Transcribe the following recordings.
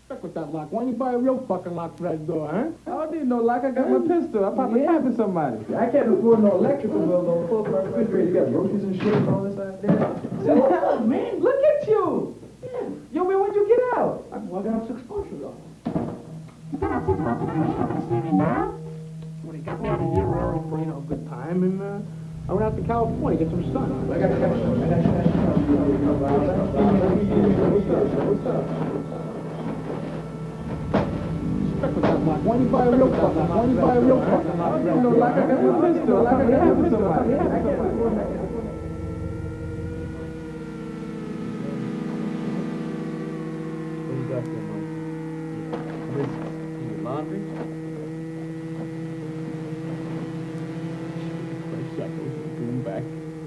Fuck with that lock. Why don't you buy a real fucking lock for that door, huh? I don't need no lock. I got my pistol. I probably have it somebody. I can't afford no electrical bill on the full price refrigerator. You got groceries and shit and all this out there. Hell, man, look at you. Yeah. Yo, man, when'd you get out? I got up 6 months ago. When he got me out of here early for, you know, a good time, and I went out to California, get some sun. I got What's up? Respect with that lock. Why don't you buy a real fucking lock? Why don't you buy a real fucking lock? You know, like I got my pistol. Like I have it somebody. What you got there, Mike? Your laundry? Back.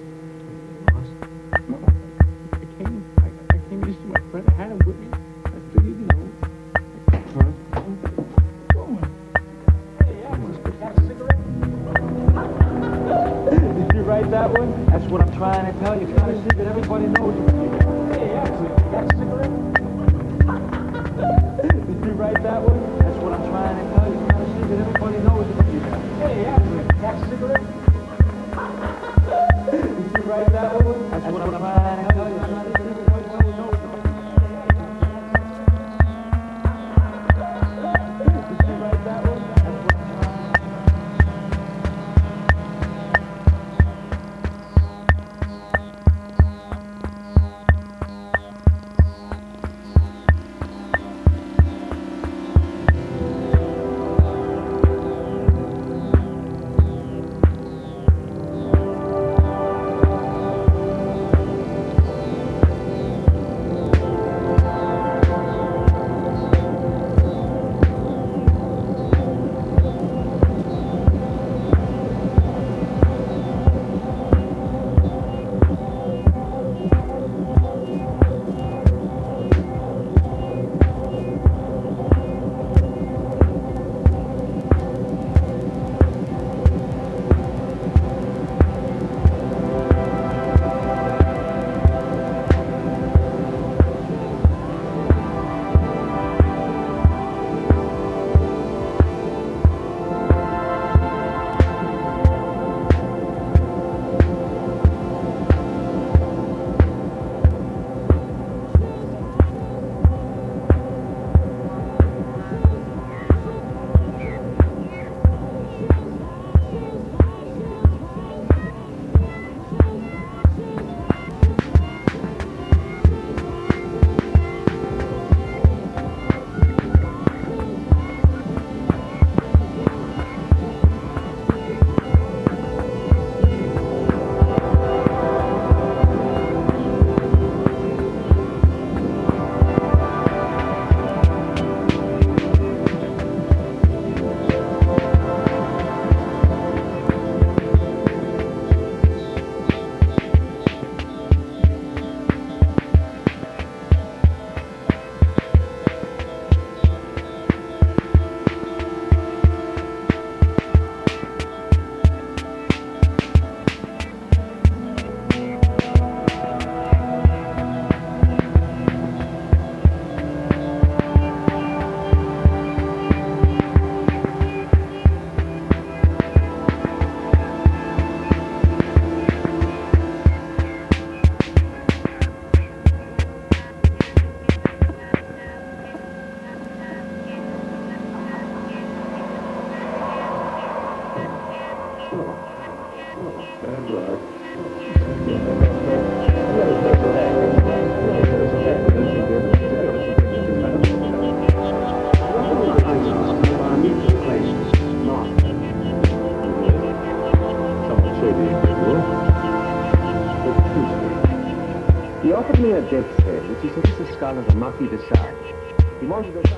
I came to see my friend. I had him with me. I figured, you know. Did you write that one? That's what I'm trying to tell you. Trying to see that everybody knows. Hey, actually, you got a cigarette? Did you write that one? That's what I'm trying to tell you. Trying to see that everybody knows. Hey, actually, you got a cigarette? Did you write that one? That's what I'm trying to tell you. Trying to see that everybody knows. Did you write that one? That's what I'm trying to tell you. He offered me a death sentence. He said it's the skull of the Marquis de Sade. He wanted to...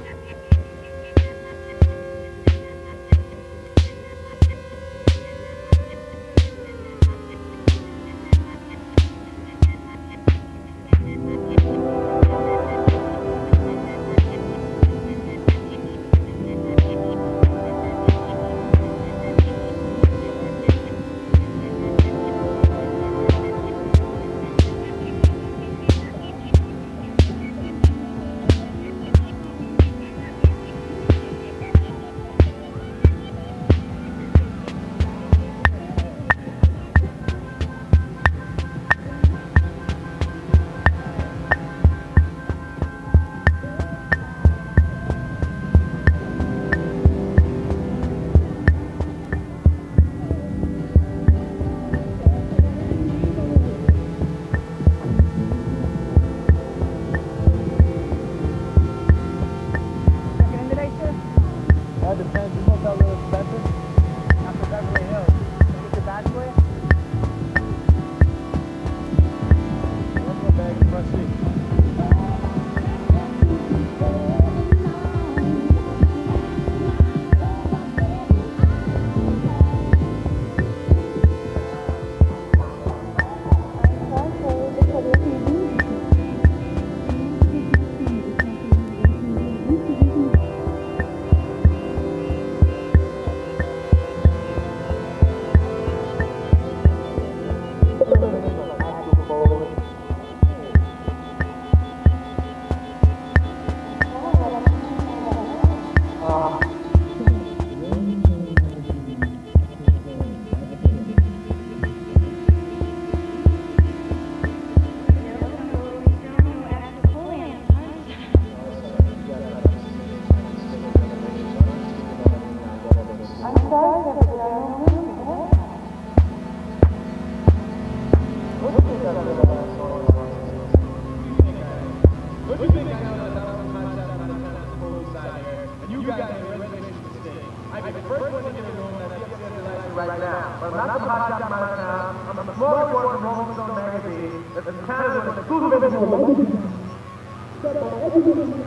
right now. But I'm not the hot shot right now. I'm a small reporter from Rolling Stone magazine. That's in Canada with exclusive information.